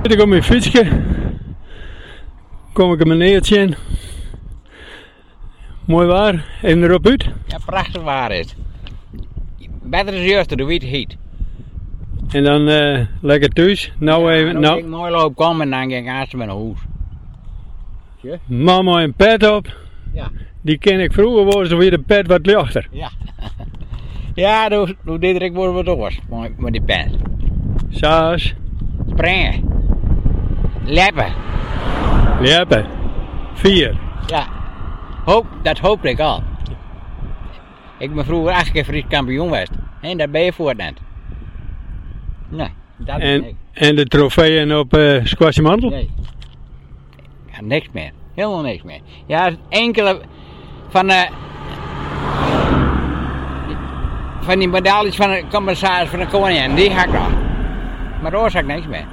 Ik op mijn fietsje. Kom ik een meneertje in. Mooi waar. Even erop uit. Ja, prachtig waar is. Beter is juist, de witte heet. En dan lekker thuis. Nou even. Dan ik mooi loop komen en dan ging ik aanstaan met een hoes. Mama een pet op. Ja. Die ken ik vroeger was er weer de pet wat lichter. Ja. Ja, doe dit ik worden wat doors met die pen. Saas. Springen. Leppen. Leppen. 4. Ja. Dat hoopte ik al. Ik ben vroeger 8 keer Fries kampioen geweest. En daar ben je voor net. Nee, dat ben ik. En de trofeeën op squashmantel? Nee. Ja, niks meer. Helemaal niks meer. Ja, enkele van die medailles van de commissaris van de koningin, die ga ik nog. Maar daar zag ik niks meer.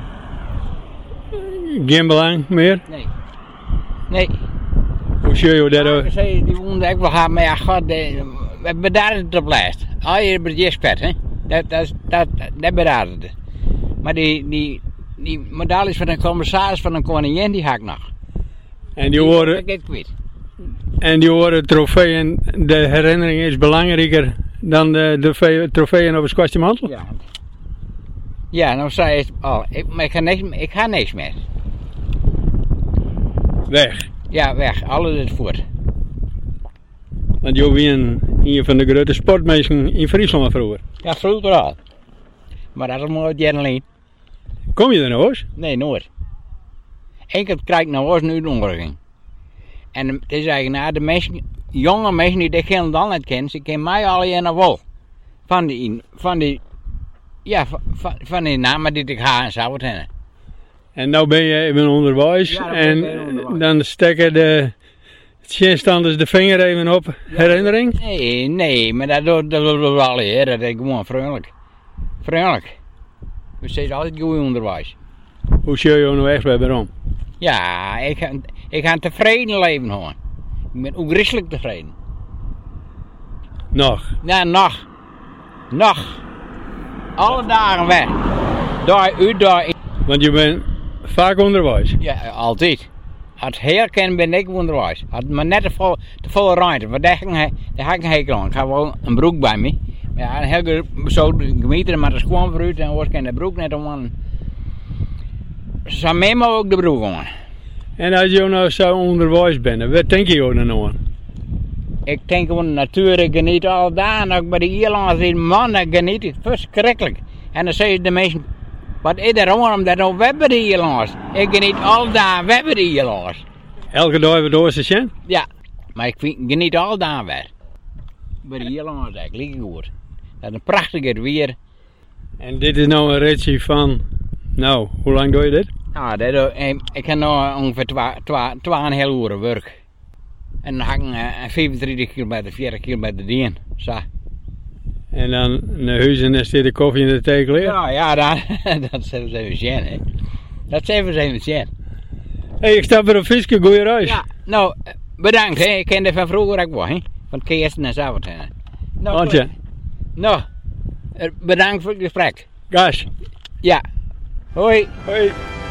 Geen belang meer? Nee. Hoe zie je dat ook? Die wonde ik wel gaan, maar ja, god, we bedaarden het op lijst. Al je budgetspet, hè. Dat bedaarden het. Maar die medailles van de commissaris van de koningin, die ga ik nog. En die horen trofeeën, de herinnering is belangrijker dan de trofeeën op een squashmantel? Ja. Ja, nou zei je al, ik ga niks meer. Weg? Ja, weg. Alles is voort. Want je bent een van de grote sportmensen in Friesland vroeger. Ja, vroeger al. Maar dat is mooi alleen. Kom je er nou eens? Nee, nooit. Eén keer krijg ik nou eens een uitnodiging. En het is eigenlijk, nou, de mensen, jonge mensen die dit geen dan net kennen, ze kennen mij al in de wol. Van die namen die ik ga en zou het hebben. En nou ben je even onderwijs en dan steken de tjenstanders de vinger even op herinnering? Nee, maar dat doet we al hier, dat is gewoon vriendelijk. Vriendelijk. We zeggen altijd goed onderwijs. Hoe zie je nou echt bij waarom? Ja, ik ga een tevreden leven gewoon. Ik ben ook christelijk tevreden. Nog? Ja, nog. Alle dagen weg. Daar uit, daar in. Want je bent vaak onderwijs? Ja, altijd. Als herken ben ik onderwijs. Had maar net de volle ruimte. Want daar ga ik een hekel aan. Ik ga wel een broek bij me. Ja, een heel zo gemeten, maar dat is gewoon vooruit. En hoor ik de broek net om. Zo mee maar ook de broek aan. En als je nou zo onderwijs bent, wat denk je nou aan? Ik denk gewoon natuurlijk geniet al daar. Ook bij de Ierlanders die mannen geniet het verschrikkelijk. En dan zeggen de mensen, wat is er omdat nou we hebben de Ierlanders. Ik geniet al daar, we hebben de Ierlanders. Elke dag even door zijn? Ja, maar ik geniet al daar weer. Bij de Ierlanders eigenlijk, liep goed. Dat is een prachtig weer. En dit is nou een ritje van, nou, hoe lang doe je dit? Nou, ik heb nu ongeveer 2,5 uur werk. En dan ga ik 35 kilometer, 40 kilometer dien. Zo. En dan naar huis en dan staat de koffie in de thee klaar? Ja, dat zijn we even zien, hè. Dat zijn we even zien. Hé, ik sta weer op Fiske, goeie reis. Ja, nou, bedankt, hè. Ik kende van vroeger ook wel, hè. Van Kees en Zavert, hè. Nou, bedankt voor het gesprek. Gas. Ja. Hoi. Hoi.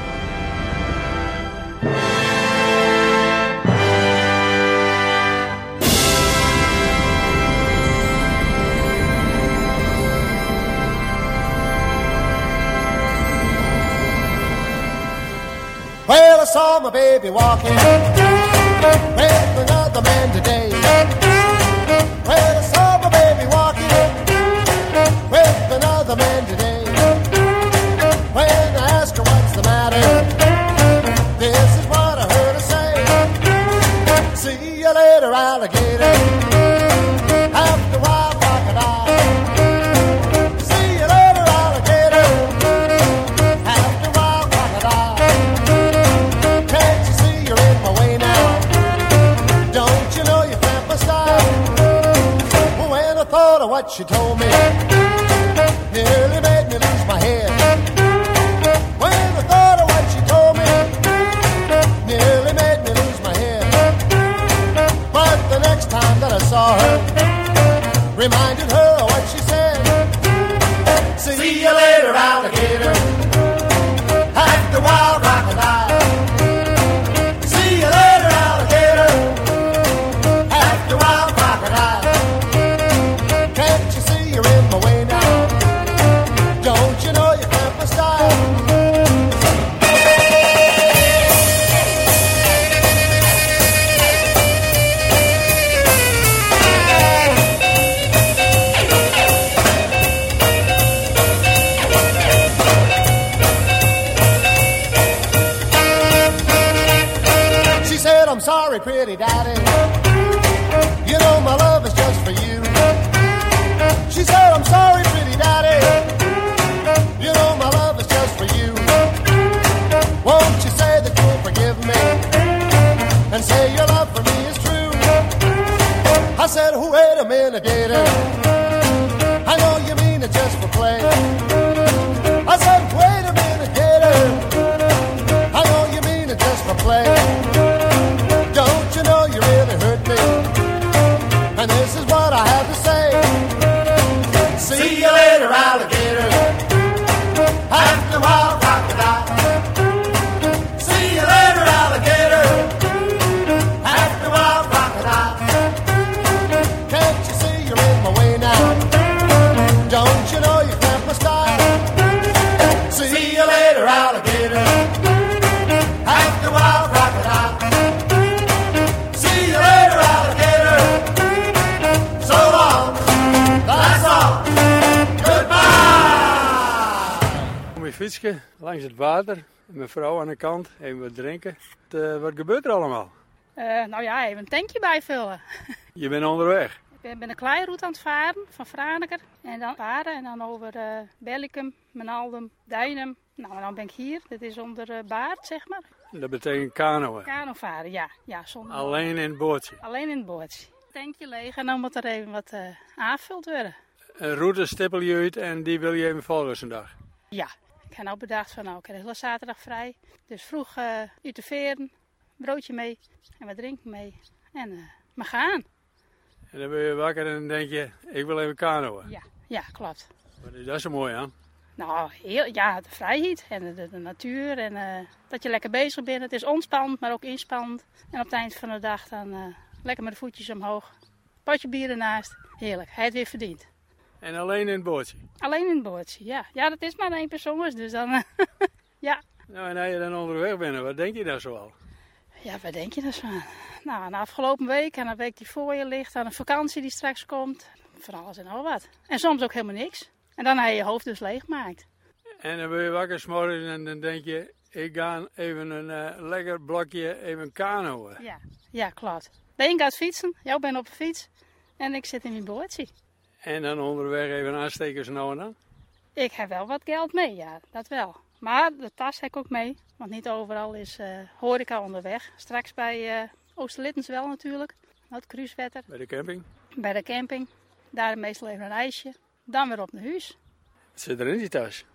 Well, I saw my baby walking with another man today. Well, I saw my baby walking with another man today. When I asked her what's the matter, this is what I heard her say. See you later, alligator. After a while, crocodile. See you later, alligator. After a while, crocodile. Can't you see you're in my way now? Don't you know you cramp my style? When I thought of what she told me, nearly made me lose my head. When I thought of what she told me, nearly made me lose my head. But the next time that I saw her, reminded her of what she said. See you later, alligator. After sorry, pretty daddy. You know my love is just for you. She said, I'm sorry, pretty daddy. You know my love is just for you. Won't you say that you'll forgive me and say your love for me is true? I said, oh, wait a minute, gator. I know you mean it just for play. I said, wait a minute, gator. I know you mean it just for play. Don't you know you really hurt me? And this is what I have to say. See you later, alligator. After a while, crocodile. See you later, alligator. After a while, crocodile. Can't you see you're in my way now? Don't you know you cramped my style? See you later, alligator. After a while, crocodile. See you later, alligator. So long, that's all. Mijn fietsje langs het water, mijn vrouw aan de kant, even wat drinken. Wat gebeurt er allemaal? Nou ja, even een tankje bijvullen. Je bent onderweg. Ik ben een kleiroute aan het varen van Franeker en dan varen en dan over Bellicum, Menaldum, Deinum. Nou, en dan ben ik hier. Dit is onder Baard, zeg maar. Dat betekent kanoën. Kano varen, ja. Zonder Alleen in het bootje. Alleen in het bootje. Tankje leeg en dan moet er even wat aangevuld worden. Een route stippel je uit en die wil je even volgen vandaag. Ja, ik heb nou bedacht van nou, ik heb de hele zaterdag vrij. Dus vroeg uit de veren, broodje mee en wat drinken mee. En we gaan. En dan ben je wakker en dan denk je, ik wil even kanoën. Ja, klopt. Wat is dat zo mooi aan? Nou, de vrijheid en de natuur en dat je lekker bezig bent. Het is ontspannend, maar ook inspannend. En op het eind van de dag dan lekker met de voetjes omhoog. Potje bier ernaast. Heerlijk, hij het weer verdiend. En alleen in het bootje? Alleen in het bootje, ja. Ja, dat is maar 1 persoon, dus dan, ja. Nou, en als je dan onderweg bent, wat denk je daar zo al? Ja, wat denk je daar zo aan? Nou, aan de afgelopen week, aan de week die voor je ligt, aan een vakantie die straks komt. Van alles en al wat. En soms ook helemaal niks. En dan heb je je hoofd dus leeggemaakt. En dan ben je wakker 's morgens en dan denk je, ik ga even een lekker blokje even kanoën. Ja, klopt. De een gaat fietsen, jij bent op de fiets en ik zit in mijn bootje. En dan onderweg even aansteken zo nou en dan? Ik heb wel wat geld mee, ja, dat wel. Maar de tas heb ik ook mee, want niet overal is horeca onderweg. Straks bij Oosterlittens wel natuurlijk, het cruisewetter. Bij de camping? Bij de camping, daar meestal even een ijsje. Dan weer op naar huis. Wat zit er in die tas?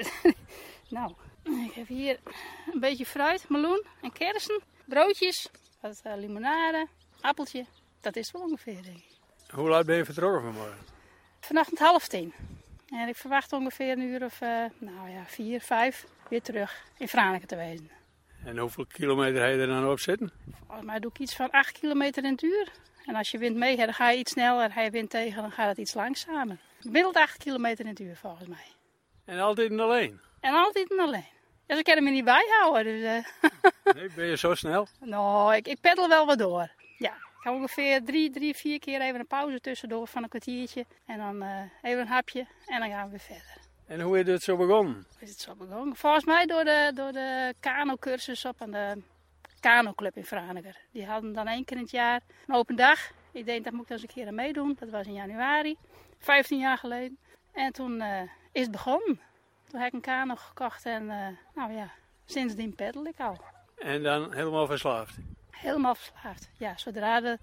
Nou, ik heb hier een beetje fruit, meloen en kersen, broodjes, wat limonade, appeltje. Dat is het wel ongeveer, denk ik. Hoe laat ben je vertrokken vanmorgen? Vannacht 9:30. En ik verwacht ongeveer een uur of 4, 5 weer terug in Franeker te wezen. En hoeveel kilometer heb je er dan op zitten? Volgens mij doe ik iets van 8 kilometer in het uur. En als je wind mee hebt, dan ga je iets sneller. Ga je wind tegen, dan gaat het iets langzamer. Gemiddeld 8 kilometer in het uur volgens mij. En altijd en alleen? En altijd en alleen. Dus ik kan hem er niet bijhouden. Dus, Nee, ben je zo snel? Nou, ik peddel wel wat door. Ja, ik ga ongeveer 3-4 keer even een pauze tussendoor van een kwartiertje. En dan even een hapje en dan gaan we weer verder. En hoe is dit zo begonnen? Is het zo begonnen? Volgens mij door de kano-cursus op aan de kano-club in Franeker. Die hadden dan 1 keer in het jaar een open dag. Ik denk, dat moet ik dan eens een keer aan meedoen. Dat was in januari, 15 jaar geleden. En toen is het begonnen. Toen heb ik een kano gekocht en sindsdien peddel ik al. En dan helemaal verslaafd? Helemaal verslaafd. Ja, zodra de,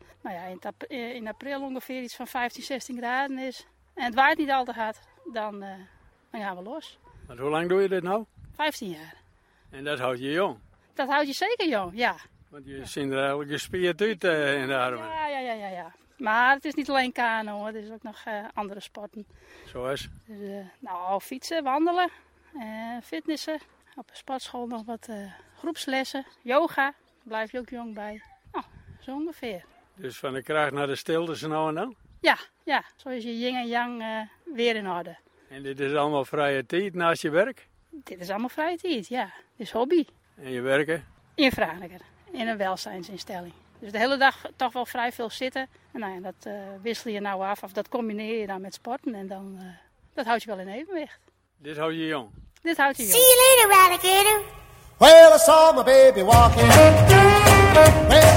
in april ongeveer iets van 15, 16 graden is en het waait niet al te hard, dan gaan we los. Want hoe lang doe je dit nou? 15 jaar. En dat houdt je jong? Dat houdt je zeker jong, ja. Want je ziet er eigenlijk gespierd uit in de armen. Ja. Maar het is niet alleen kano hoor, er is ook nog andere sporten. Zoals? Dus, fietsen, wandelen, fitnessen. Op een sportschool nog wat groepslessen, yoga. Daar blijf je ook jong bij. Nou, zo ongeveer. Dus van de kracht naar de stilte zo nou en dan? Ja. Zo is je yin en yang weer in orde. En dit is allemaal vrije tijd naast je werk? Dit is allemaal vrije tijd, ja. Dit is hobby. En je werken? In Franeker, in een welzijnsinstelling. Dus de hele dag toch wel vrij veel zitten. En dat wissel je nou af, of dat combineer je dan met sporten. En dan, dat houdt je wel in evenwicht. Dit houdt je jong? Dit houdt je jong. See you later, alligator. Well, I saw my baby walking with another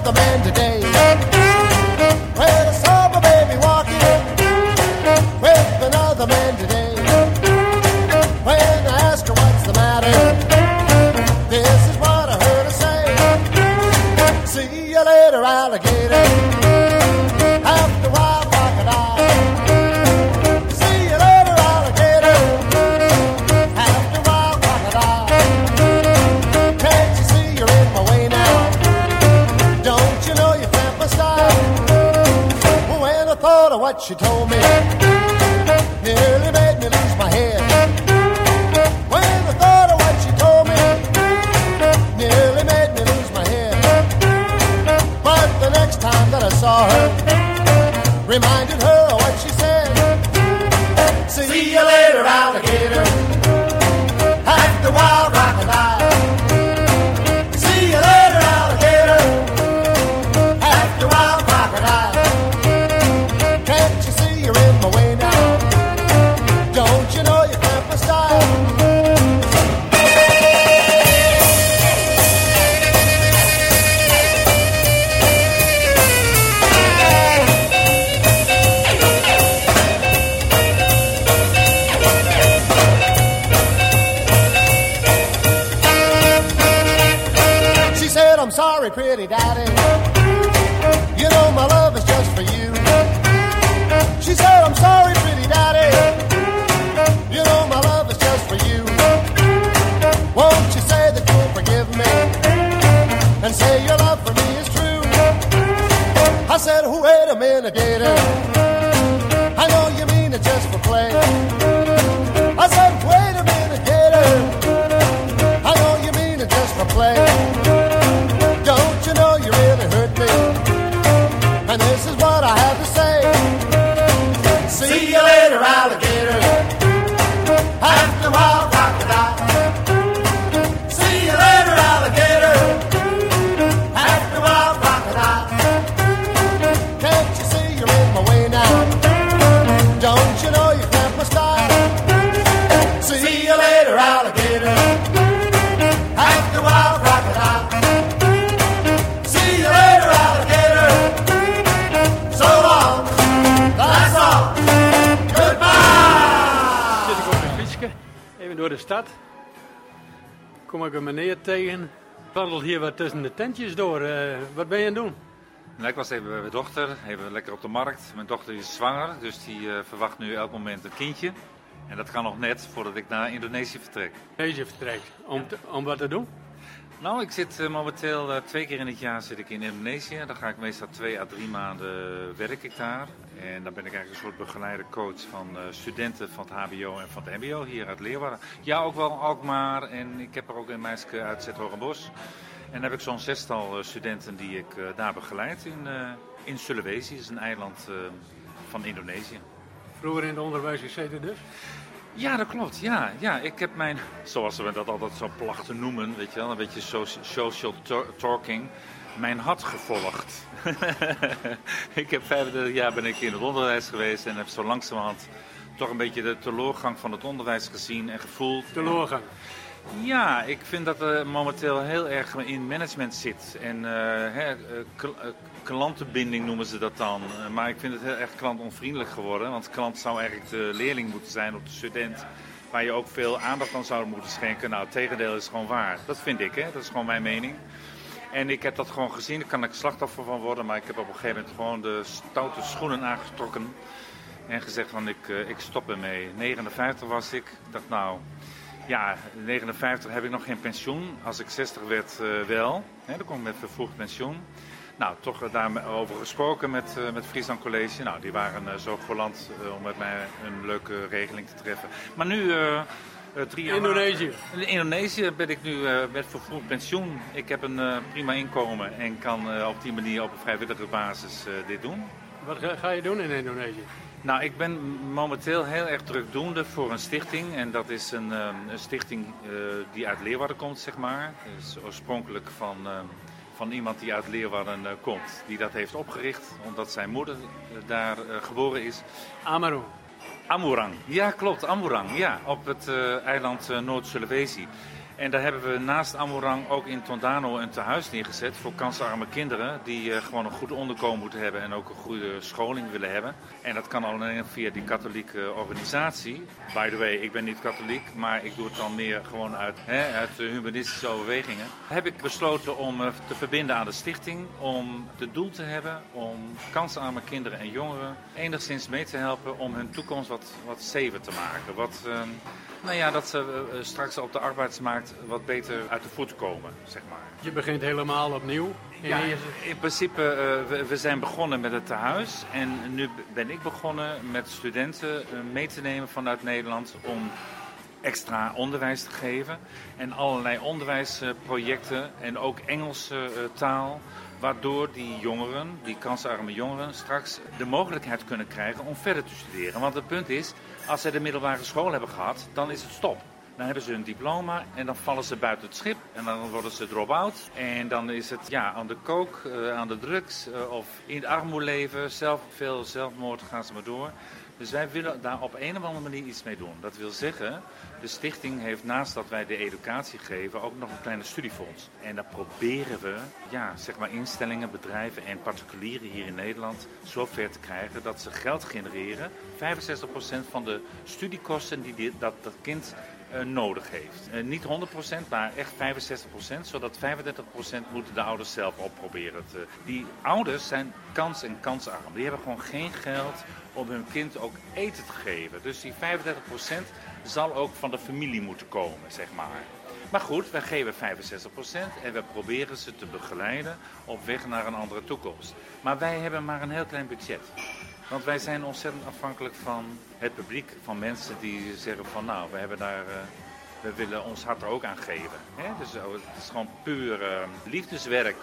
another man today. Well, I saw my baby walking with another man today. When I asked her what's the matter, this is what I heard her say. See you later, alligator. After a while, crocodile. See you later, alligator. After a while, crocodile. Can't you see you're in my way now? Don't you know you cramp my style? When I thought of what she told me, nearly made me lose my head. When I thought of what she told me, nearly made me lose my head. But the next time that I saw her, reminded her of what she said. See you later, alligator. After a while, crocodile. See you later, alligator. After a while, crocodile. Can't you see you're in my way now? Don't you know you cramp my style? She said, I'm sorry, pretty daddy. You know my love is just for you. She said, I'm sorry, pretty daddy. You know my love is just for you. Won't you say that you'll forgive me and say your love for me is true? I said, oh, wait a minute, gator. I know you mean it just for play. I said, wait a minute, gator. I know you mean it just for play. Don't you know you really hurt me? And this is what I have to say. See you later, alligator. After a while, crocodile. See you later, alligator. After a while, crocodile. Can't you see you're in my way now? Don't you know you cramp my style? See you later, alligator. After a while, crocodile. See you later, alligator. So long. That's all. Goodbye. Zit ik op een fietsje, even door de stad. Kom ik een meneer tegen. Wandelt hier wat tussen de tentjes door. Wat ben je aan het doen? Nou, ik was even bij mijn dochter, even lekker op de markt. Mijn dochter is zwanger, dus die verwacht nu elk moment een kindje. En dat kan nog net voordat ik naar Indonesië vertrek. Deze vertrekt. Om wat te doen? Nou, ik zit momenteel 2 keer in het jaar zit ik in Indonesië. Dan ga ik meestal 2 à 3 maanden werk ik daar. En dan ben ik eigenlijk een soort begeleider coach van studenten van het hbo en van het mbo hier uit Leeuwarden. Ja, ook wel Alkmaar en ik heb er ook een meisje uit Zethorenbosch. En dan heb ik zo'n 6-tal studenten die ik daar begeleid in Sulawesi. Dat is een eiland van Indonesië. Vroeger in het onderwijs gezeten dus? Ja, dat klopt. Ja, ik heb mijn, zoals we dat altijd zo plachten noemen, weet je wel, een beetje social talking, mijn hart gevolgd. Ik heb 35 jaar ben ik in het onderwijs geweest en heb zo langzamerhand toch een beetje de teleurgang van het onderwijs gezien en gevoeld. Teleurgang? Ja, ik vind dat er momenteel heel erg in management zit. En klantenbinding noemen ze dat dan. Maar ik vind het heel erg klantonvriendelijk geworden. Want klant zou eigenlijk de leerling moeten zijn of de student. Waar je ook veel aandacht aan zou moeten schenken. Nou, het tegendeel is gewoon waar. Dat vind ik, hè. Dat is gewoon mijn mening. En ik heb dat gewoon gezien. Daar kan ik slachtoffer van worden. Maar ik heb op een gegeven moment gewoon de stoute schoenen aangetrokken. En gezegd van ik stop ermee. 59 was ik. Ik dacht nou... Ja, 59 heb ik nog geen pensioen. Als ik 60 werd wel. Dan kom ik met vervroegd pensioen. Nou, toch daarover gesproken met Friesland College. Nou, die waren zo geland om met mij een leuke regeling te treffen. Maar nu... 3 jaar Indonesië? In Indonesië ben ik nu met vervroegd pensioen. Ik heb een prima inkomen en kan op die manier op een vrijwillige basis dit doen. Wat ga je doen in Indonesië? Nou, ik ben momenteel heel erg drukdoende voor een stichting. En dat is een stichting die uit Leeuwarden komt, zeg maar. Dus oorspronkelijk van iemand die uit Leeuwarden komt. Die dat heeft opgericht, omdat zijn moeder daar geboren is. Amarung. Amurang, ja klopt, Amurang, ja. Op het eiland Noord-Sulawesi. En daar hebben we naast Amorang ook in Tondano een tehuis neergezet voor kansarme kinderen die gewoon een goed onderkomen moeten hebben en ook een goede scholing willen hebben. En dat kan alleen via die katholieke organisatie. By the way, ik ben niet katholiek, maar ik doe het dan meer gewoon uit humanistische overwegingen. Heb ik besloten om te verbinden aan de stichting, om het doel te hebben om kansarme kinderen en jongeren enigszins mee te helpen om hun toekomst wat zever te maken. Dat ze straks op de arbeidsmarkt wat beter uit de voeten komen, zeg maar. Je begint helemaal opnieuw. Ja, in principe, we zijn begonnen met het tehuis. En nu ben ik begonnen met studenten mee te nemen vanuit Nederland om extra onderwijs te geven. En allerlei onderwijsprojecten en ook Engelse taal. Waardoor die jongeren, die kansarme jongeren, straks de mogelijkheid kunnen krijgen om verder te studeren. Want het punt is, als ze de middelbare school hebben gehad, dan is het stop. Dan hebben ze hun diploma en dan vallen ze buiten het schip en dan worden ze drop-out. En dan is het aan de kook, aan de drugs of in het armoede leven, veel zelfmoord, gaan ze maar door. Dus wij willen daar op een of andere manier iets mee doen. Dat wil zeggen, de stichting heeft naast dat wij de educatie geven ook nog een kleine studiefonds. En daar proberen we instellingen, bedrijven en particulieren hier in Nederland zo ver te krijgen dat ze geld genereren. 65% van de studiekosten die dat kind nodig heeft. Niet 100%, maar echt 65%, zodat 35% moeten de ouders zelf opproberen. Die ouders zijn kansarm. Die hebben gewoon geen geld om hun kind ook eten te geven. Dus die 35% zal ook van de familie moeten komen, zeg maar. Maar goed, wij geven 65% en we proberen ze te begeleiden op weg naar een andere toekomst. Maar wij hebben maar een heel klein budget. Want wij zijn ontzettend afhankelijk van het publiek, van mensen die zeggen van we willen ons hart er ook aan geven. Hè? Dus het is gewoon puur liefdeswerk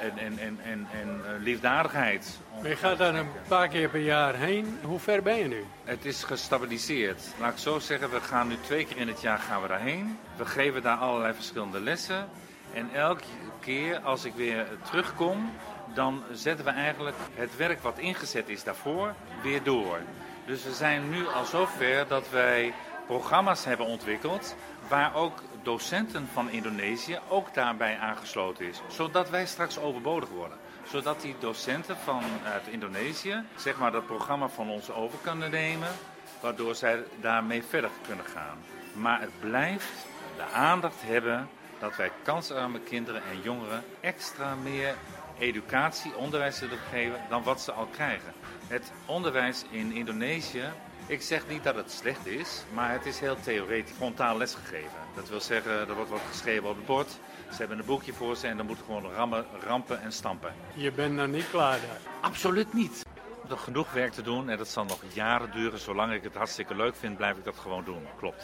en liefdadigheid. Je gaat daar een paar keer per jaar heen. Hoe ver ben je nu? Het is gestabiliseerd. Laat ik zo zeggen, we gaan nu 2 keer in het jaar daarheen. We geven daar allerlei verschillende lessen. En elke keer als ik weer terugkom, dan zetten we eigenlijk het werk wat ingezet is daarvoor weer door. Dus we zijn nu al zover dat wij programma's hebben ontwikkeld waar ook docenten van Indonesië ook daarbij aangesloten is. Zodat wij straks overbodig worden. Zodat die docenten vanuit Indonesië dat programma van ons over kunnen nemen, waardoor zij daarmee verder kunnen gaan. Maar het blijft de aandacht hebben dat wij kansarme kinderen en jongeren extra meer educatie, onderwijs zullen geven dan wat ze al krijgen. Het onderwijs in Indonesië, ik zeg niet dat het slecht is, maar het is heel theoretisch, frontaal lesgegeven. Dat wil zeggen, er wordt wat geschreven op het bord, ze hebben een boekje voor ze en dan moet gewoon rampen en stampen. Je bent nog niet klaar daar? Absoluut niet. Nog genoeg werk te doen en dat zal nog jaren duren. Zolang ik het hartstikke leuk vind, blijf ik dat gewoon doen. Klopt.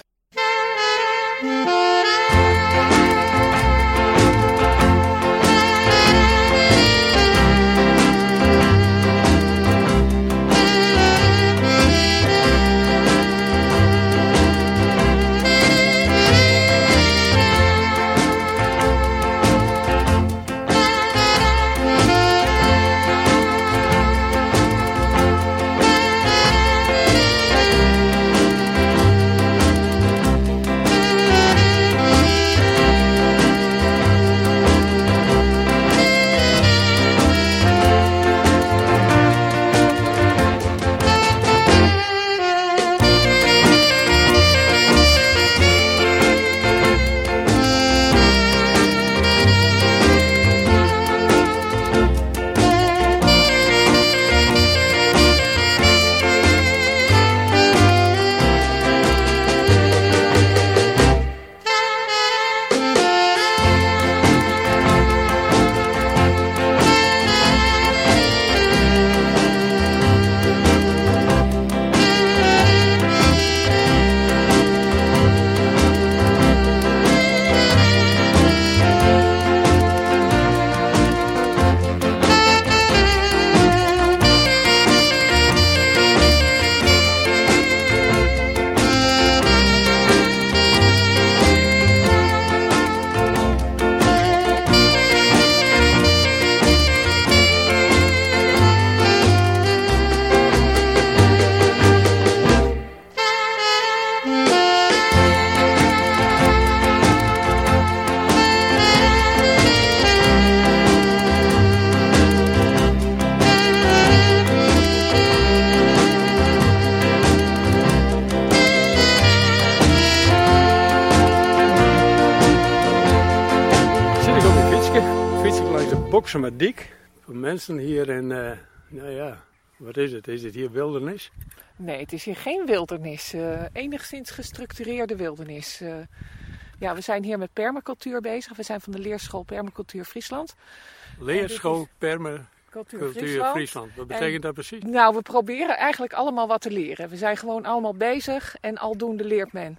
Boksemadik. Voor mensen hier in, nou ja, wat is het? Is dit hier wildernis? Nee, het is hier geen wildernis. Enigszins gestructureerde wildernis. Ja, we zijn hier met permacultuur bezig. We zijn van de leerschool Permacultuur Friesland. Leerschool Permacultuur Friesland. Wat betekent dat precies? Nou, we proberen eigenlijk allemaal wat te leren. We zijn gewoon allemaal bezig en aldoende leert men.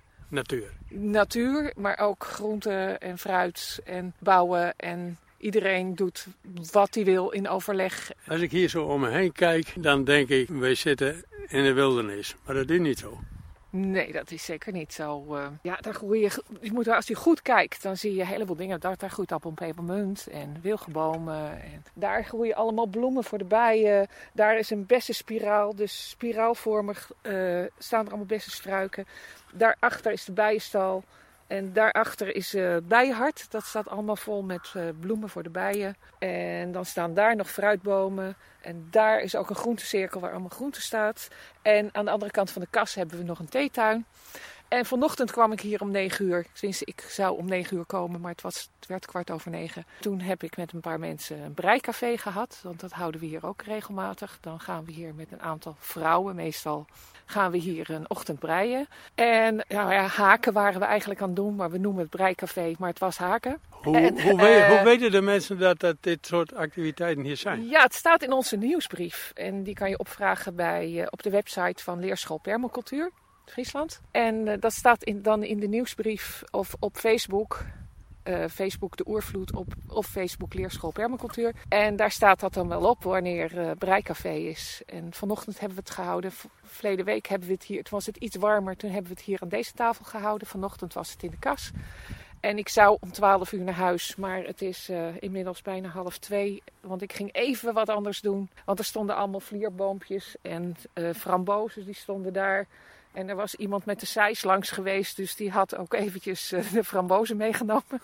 Natuur, maar ook groente en fruit en bouwen en iedereen doet wat hij wil in overleg. Als ik hier zo om me heen kijk, dan denk ik, wij zitten in de wildernis. Maar dat is niet zo. Nee, dat is zeker niet zo. Ja, daar groei als je goed kijkt, dan zie je een heleboel dingen. Daar groeit appel en pepermunt en wilgenbomen. En daar groeien allemaal bloemen voor de bijen. Daar is een bessenspiraal, dus spiraalvormig staan er allemaal bessenstruiken. Daarachter is de bijenstal. En daarachter is bijenhart. Dat staat allemaal vol met bloemen voor de bijen. En dan staan daar nog fruitbomen. En daar is ook een groentecirkel waar allemaal groente staat. En aan de andere kant van de kas hebben we nog een theetuin. En vanochtend kwam ik hier om 9 uur. Sinds ik zou om 9 uur komen, maar het werd 9:15. Toen heb ik met een paar mensen een breicafé gehad. Want dat houden we hier ook regelmatig. Dan gaan we hier met een aantal vrouwen meestal gaan we hier een ochtend breien. En nou ja, haken waren we eigenlijk aan het doen. Maar we noemen het breicafé, maar het was haken. Hoe weten de mensen dat dit soort activiteiten hier zijn? Ja, het staat in onze nieuwsbrief. En die kan je opvragen op de website van Leerschool Permacultuur Friesland. En dat staat dan in de nieuwsbrief of op Facebook. Facebook De Oervloed of Facebook Leerschool Permacultuur. En daar staat dat dan wel op wanneer breicafé is. En vanochtend hebben we het gehouden. Verleden week hebben we het hier, toen was het iets warmer. Toen hebben we het hier aan deze tafel gehouden. Vanochtend was het in de kas. En ik zou om 12 uur naar huis, maar het is inmiddels bijna 1:30. Want ik ging even wat anders doen. Want er stonden allemaal vlierboompjes en frambozen die stonden daar. En er was iemand met de zeis langs geweest, dus die had ook eventjes de frambozen meegenomen.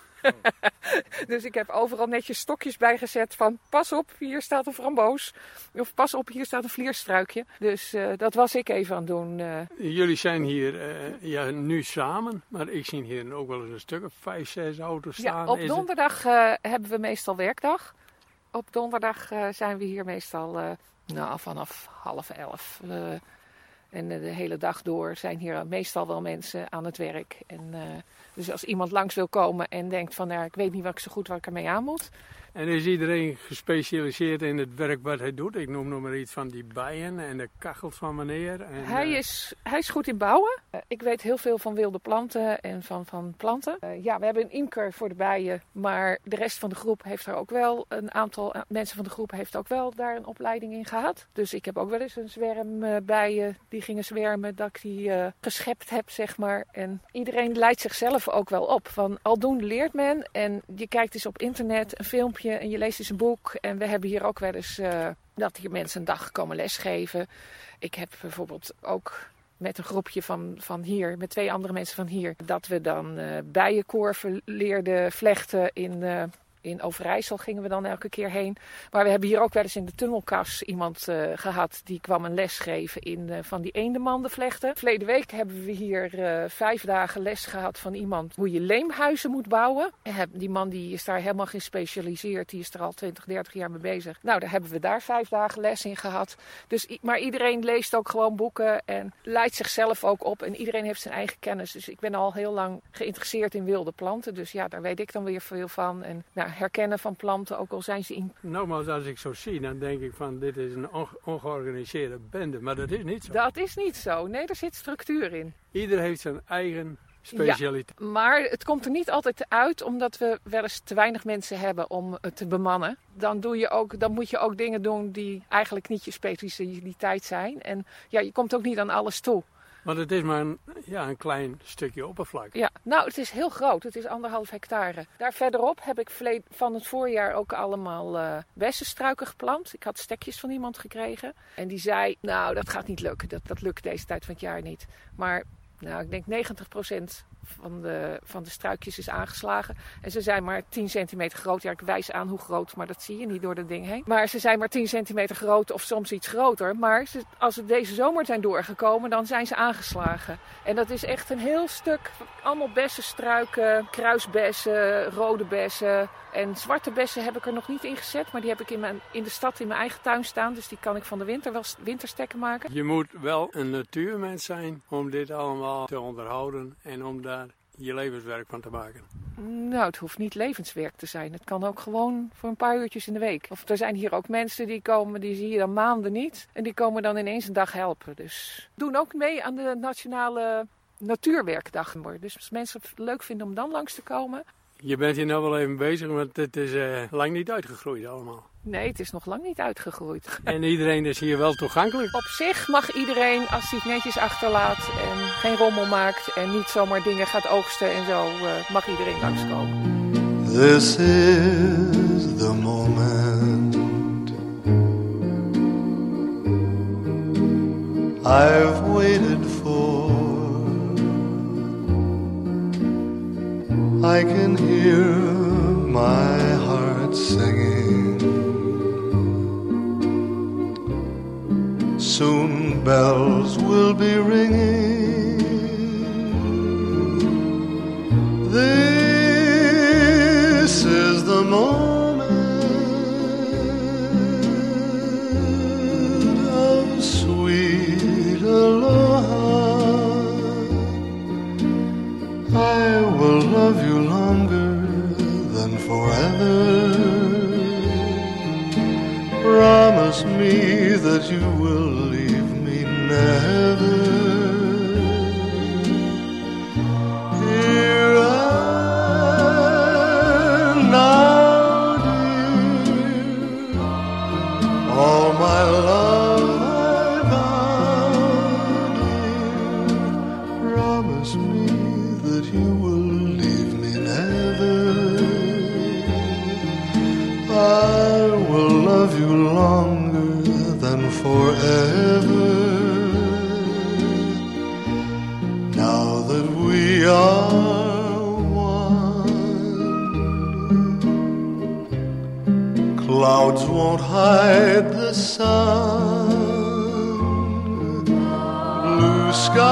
Dus ik heb overal netjes stokjes bijgezet van pas op, hier staat een framboos. Of pas op, hier staat een vlierstruikje. Dus dat was ik even aan het doen. Jullie zijn hier nu samen, maar ik zie hier ook wel eens een stuk of 5, 6 auto's staan. Ja, op donderdag hebben we meestal werkdag. Op donderdag zijn we hier meestal vanaf 10:30. En de hele dag door zijn hier meestal wel mensen aan het werk. En, dus als iemand langs wil komen en denkt van ik weet niet wat ik ermee aan moet. En is iedereen gespecialiseerd in het werk wat hij doet? Ik noem nog maar iets van die bijen en de kachels van meneer. En, hij is goed in bouwen. Ik weet heel veel van wilde planten en van planten. We hebben een imker voor de bijen, maar de rest van de groep heeft er ook wel, een aantal mensen van de groep heeft ook wel daar een opleiding in gehad. Dus ik heb ook wel eens een zwerm bijen die gingen zwermen, dat ik die geschept heb, zeg maar. En iedereen leidt zichzelf ook wel op. Van aldoende leert men en je kijkt eens op internet een filmpje en je leest eens een boek. En we hebben hier ook wel eens dat hier mensen een dag komen lesgeven. Ik heb bijvoorbeeld ook met een groepje van hier, met 2 andere mensen van hier, dat we dan bijenkorven leerden vlechten in Overijssel gingen we dan elke keer heen. Maar we hebben hier ook wel eens in de tunnelkas iemand gehad die kwam een les geven in van die eendemanden vlechten. Verleden week hebben we hier 5 dagen les gehad van iemand hoe je leemhuizen moet bouwen. Die man die is daar helemaal gespecialiseerd. Die is er al 20, 30 jaar mee bezig. Nou, daar hebben we daar 5 dagen les in gehad. Maar iedereen leest ook gewoon boeken en leidt zichzelf ook op. En iedereen heeft zijn eigen kennis. Dus ik ben al heel lang geïnteresseerd in wilde planten. Dus ja, daar weet ik dan weer veel van. En herkennen van planten, ook al zijn ze in. Nogmaals, als ik zo zie, dan denk ik van dit is een ongeorganiseerde bende. Maar dat is niet zo. Dat is niet zo. Nee, er zit structuur in. Ieder heeft zijn eigen specialiteit. Ja, maar het komt er niet altijd uit, omdat we wel eens te weinig mensen hebben om het te bemannen. Dan moet je ook dingen doen die eigenlijk niet je specialiteit zijn. En ja, je komt ook niet aan alles toe. Want het is maar een klein stukje oppervlak. Ja, nou het is heel groot. Het is 1,5 hectare. Daar verderop heb ik van het voorjaar ook allemaal bessenstruiken geplant. Ik had stekjes van iemand gekregen. En die zei, nou dat gaat niet lukken. Dat lukt deze tijd van het jaar niet. Maar ik denk 90% van de struikjes is aangeslagen. En ze zijn maar 10 centimeter groot. Ja, ik wijs aan hoe groot, maar dat zie je niet door dat ding heen. Maar ze zijn maar 10 centimeter groot of soms iets groter. Maar als ze deze zomer zijn doorgekomen, dan zijn ze aangeslagen. En dat is echt een heel stuk. Allemaal bessenstruiken, kruisbessen, rode bessen. En zwarte bessen heb ik er nog niet in gezet, maar die heb ik in de stad in mijn eigen tuin staan. Dus die kan ik van de winter wel winterstekken maken. Je moet wel een natuurmens zijn om dit allemaal te onderhouden en om daar je levenswerk van te maken. Nou, het hoeft niet levenswerk te zijn. Het kan ook gewoon voor een paar uurtjes in de week. Of er zijn hier ook mensen die komen, die zie je dan maanden niet. En die komen dan ineens een dag helpen. Dus doen ook mee aan de Nationale Natuurwerkdag. Dus als mensen het leuk vinden om dan langs te komen. Je bent hier nou wel even bezig, want het is lang niet uitgegroeid allemaal. Nee, het is nog lang niet uitgegroeid. En iedereen is hier wel toegankelijk. Op zich mag iedereen, als hij het netjes achterlaat en geen rommel maakt en niet zomaar dingen gaat oogsten en zo, mag iedereen langskomen. This is the moment I've waited for. I can hear my heart singing. Soon bells will be ringing. This is the moment of sweet aloha. I will love you longer than forever. Promise me that you will leave me never. Here and now, dear, all my love I vow, dear. Promise me that you will leave me never. I will love you longer than forever. Now that we are one, clouds won't hide the sun. Blue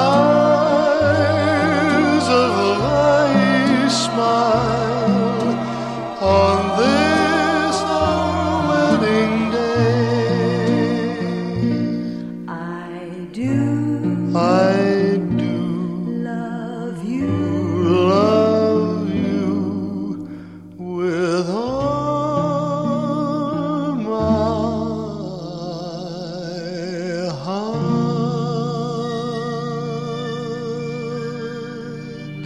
skies of a smile on this our wedding day. I do love you with all my heart.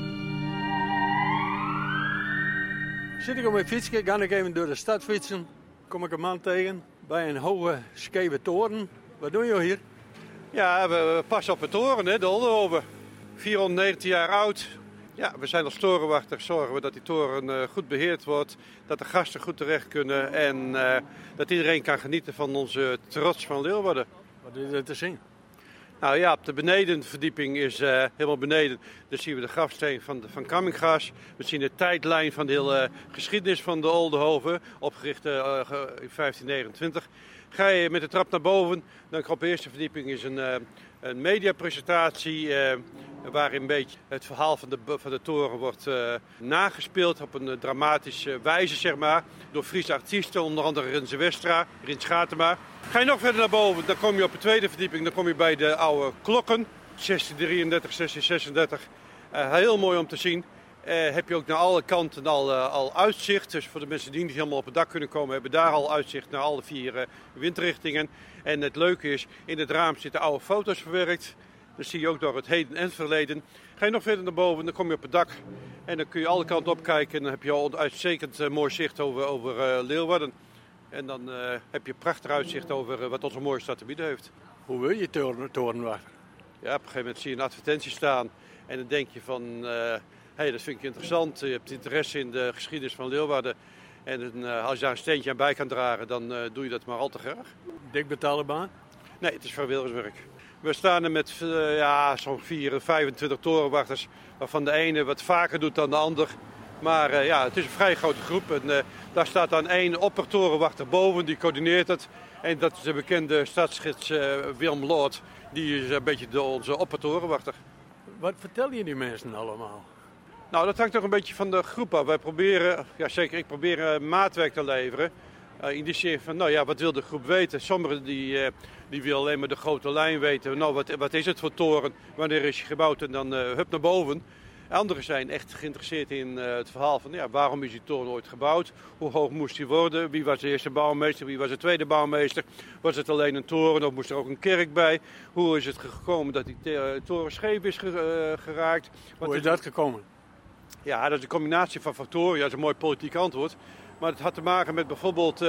Zit ik op mijn fietsje, ga ik even door de stad fietsen. Kom ik een man tegen bij een hoge scheve toren. Wat doen jullie hier? Ja, we passen op het toren, hè, de Oldenhoven. 419 jaar oud. Ja, we zijn als torenwachters, zorgen we dat die toren goed beheerd wordt. Dat de gasten goed terecht kunnen en dat iedereen kan genieten van onze trots van Leeuwarden. Wat is er te zien? Nou ja, op de benedenverdieping is helemaal beneden. Daar zien we de grafsteen van Camminggas. We zien de tijdlijn van de hele geschiedenis van de Oldenhoven, opgericht in 1529. Ga je met de trap naar boven, dan op de eerste verdieping is een mediapresentatie waarin een beetje het verhaal van de toren wordt nagespeeld op een dramatische wijze, zeg maar, door Friese artiesten, onder andere Rinse Westra, Rins Schatema. Ga je nog verder naar boven, dan kom je op de tweede verdieping, dan kom je bij de oude klokken, 1633, 1636. Heel mooi om te zien. Heb je ook naar alle kanten al uitzicht. Dus voor de mensen die niet helemaal op het dak kunnen komen, hebben daar al uitzicht naar alle 4 windrichtingen. En het leuke is, in het raam zitten oude foto's verwerkt. Dan zie je ook nog het heden en het verleden. Ga je nog verder naar boven, dan kom je op het dak. En dan kun je alle kanten opkijken. En dan heb je al uitstekend mooi zicht over Leeuwarden. En dan heb je prachtig uitzicht over wat onze mooie stad te bieden heeft. Hoe wil je torenwachter? Ja, op een gegeven moment zie je een advertentie staan. En dan denk je van, hey, dat vind ik interessant. Je hebt interesse in de geschiedenis van Leeuwarden. En als je daar een steentje aan bij kan dragen, dan doe je dat maar al te graag. Dik betaalde baan? Nee, het is vrijwilligerswerk. We staan er met zo'n 25 torenwachters, waarvan de ene wat vaker doet dan de ander. Maar het is een vrij grote groep. En daar staat dan 1 oppertorenwachter boven, die coördineert het. En dat is de bekende stadsgids Willem Lord. Die is een beetje onze oppertorenwachter. Wat vertel je die mensen allemaal? Nou, dat hangt toch een beetje van de groep af. Wij proberen, ja zeker, ik probeer maatwerk te leveren. In die zin van, nou ja, wat wil de groep weten? Sommigen die willen alleen maar de grote lijn weten. Nou, wat is het voor toren? Wanneer is je gebouwd? En dan hup naar boven. Anderen zijn echt geïnteresseerd in het verhaal van, ja, waarom is die toren ooit gebouwd? Hoe hoog moest die worden? Wie was de eerste bouwmeester? Wie was de tweede bouwmeester? Was het alleen een toren of moest er ook een kerk bij? Hoe is het gekomen dat die toren scheef is geraakt? Hoe is dat gekomen? Ja, dat is een combinatie van factoren. Ja, dat is een mooi politiek antwoord. Maar het had te maken met bijvoorbeeld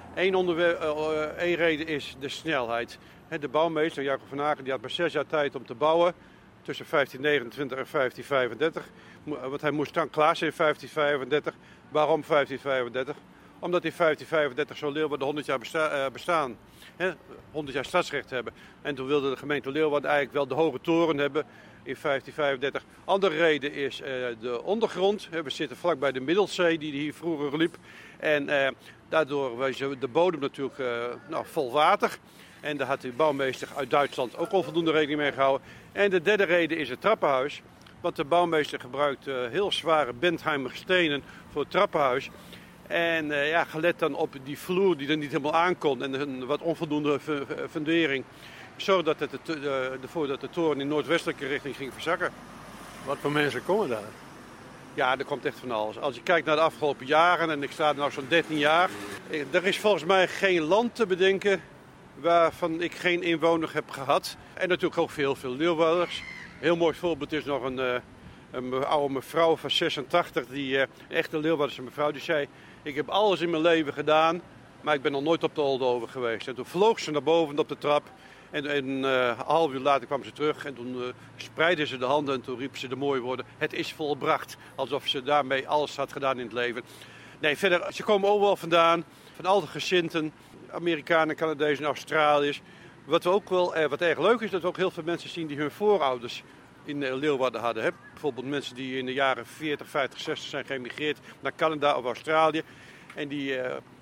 één reden is de snelheid. De bouwmeester, Jacob van Hagen, die had maar 6 jaar tijd om te bouwen. Tussen 1529 en 1535. Want hij moest dan klaar zijn in 1535. Waarom 1535? Omdat in 1535 zo Leeuwarden 100 jaar bestaan. 100 jaar stadsrecht hebben. En toen wilde de gemeente Leeuwarden eigenlijk wel de hoge toren hebben in 1535. Andere reden is de ondergrond. We zitten vlakbij de Middelzee die hier vroeger liep. En daardoor was de bodem natuurlijk vol water. En daar had de bouwmeester uit Duitsland ook onvoldoende rekening mee gehouden. En de derde reden is het trappenhuis. Want de bouwmeester gebruikt heel zware Bentheimer stenen voor het trappenhuis. En gelet dan op die vloer die er niet helemaal aankon en een wat onvoldoende fundering, zodat ervoor dat de toren in noordwestelijke richting ging verzakken. Wat voor mensen komen daar? Ja, er komt echt van alles. Als je kijkt naar de afgelopen jaren, en ik sta er nou zo'n 13 jaar, er is volgens mij geen land te bedenken waarvan ik geen inwoner heb gehad. En natuurlijk ook veel Leeuwarders. Een heel mooi voorbeeld is nog een oude mevrouw van 86, een echte Leeuwardense mevrouw, die zei: ik heb alles in mijn leven gedaan, maar ik ben nog nooit op de Oldhoven geweest. En toen vloog ze naar boven op de trap en een half uur later kwam ze terug en toen spreidde ze de handen en toen riep ze de mooie woorden: het is volbracht. Alsof ze daarmee alles had gedaan in het leven. Nee, verder, ze komen overal vandaan, van al de gezinten, Amerikanen, Canadezen, Australiërs. Wat erg leuk is, dat we ook heel veel mensen zien die hun voorouders in Leeuwarden hadden. Hè? Bijvoorbeeld mensen die in de jaren 40, 50, 60 zijn geëmigreerd naar Canada of Australië. En die,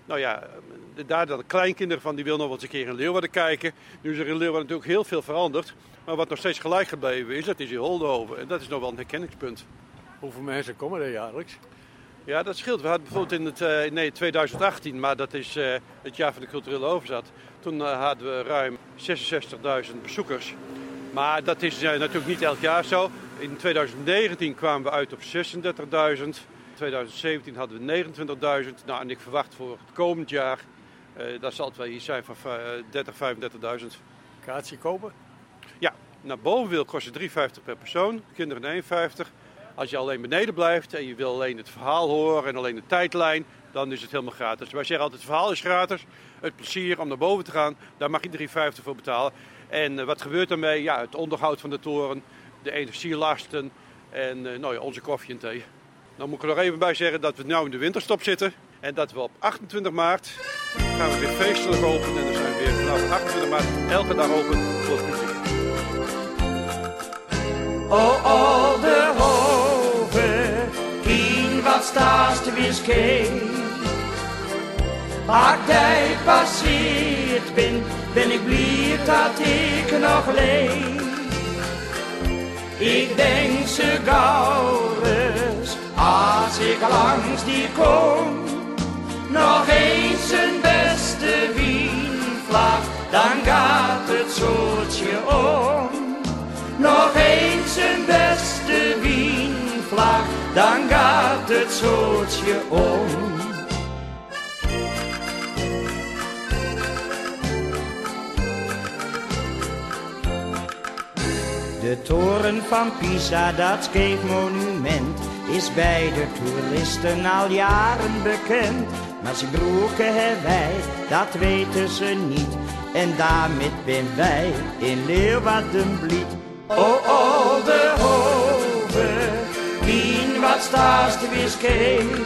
daar dan de kleinkinderen van, die willen nog wel eens een keer in Leeuwarden kijken. Nu is er in Leeuwarden natuurlijk heel veel veranderd. Maar wat nog steeds gelijk gebleven is, dat is in Oldhoven. En dat is nog wel een herkenningspunt. Hoeveel mensen komen er jaarlijks? Ja, dat scheelt. We hadden bijvoorbeeld in 2018, maar dat is het jaar van de culturele hoofdstad. Toen hadden we ruim 66.000 bezoekers. Maar dat is natuurlijk niet elk jaar zo. In 2019 kwamen we uit op 36.000. In 2017 hadden we 29.000. Nou, en ik verwacht voor het komend jaar, dat zal het wel iets zijn van 35.000. Kaartje kopen? Ja, naar boven wil kost het €3,50 per persoon. Kinderen €1,50. Als je alleen beneden blijft en je wil alleen het verhaal horen en alleen de tijdlijn, dan is het helemaal gratis. Wij zeggen altijd: het verhaal is gratis. Het plezier om naar boven te gaan, daar mag je €3,50 voor betalen. En wat gebeurt daarmee? Ja, het onderhoud van de toren, de energielasten en onze koffie en thee. Dan moet ik er nog even bij zeggen dat we nu in de winterstop zitten. En dat we op 28 maart gaan we weer feestelijk open. En dan zijn we weer vanaf 28 maart elke dag open voor het publiek. Oh, de Hove, in wat staat weer kei. Als jij passeert ben ik blij dat ik nog leef. Ik denk ze gauw eens, als ik langs die kom, nog eens een beste wienvlag, dan gaat het zootje om. Nog eens een beste wienvlag, dan gaat het zootje om. De toren van Pisa, dat scheef monument, is bij de toeristen al jaren bekend. Maar ze broeken wij, dat weten ze niet. En daarmee ben wij in Leeuwarden blied. Oh, de Hove, in wat staat weer scheef.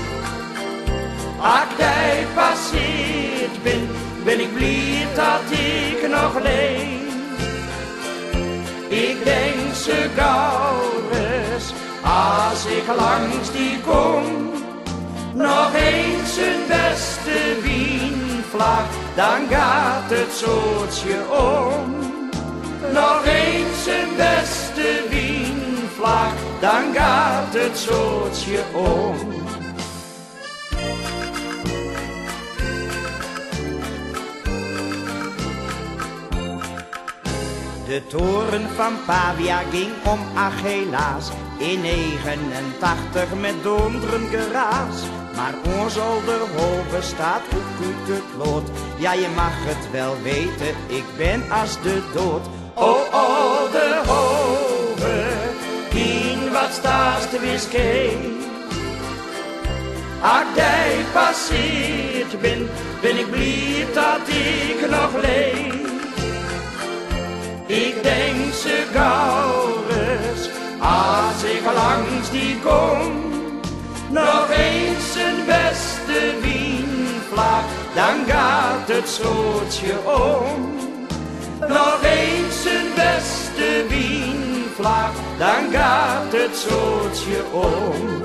Als jij passeert ben ik blij dat ik nog leef. Ik denk ze gauw eens, als ik langs die kom, nog eens een beste wienvlag, dan gaat het zootje om. Nog eens een beste wienvlag. wienvlag, dan gaat het zootje om. De toren van Pavia ging om, ach helaas, in 89 met donderen geraas. Maar ons Olderhoven staat ook uit het lood. Ja, je mag het wel weten, ik ben als de dood. O Olderhoven, in wat staat de wiskee? Als jij passeert ben ik blij dat ik nog leef. Ik denk ze gauw eens, als ik langs die kom, nog eens een beste wienvlag, dan gaat het zootje om. Nog eens een beste wienvlag, dan gaat het zootje om.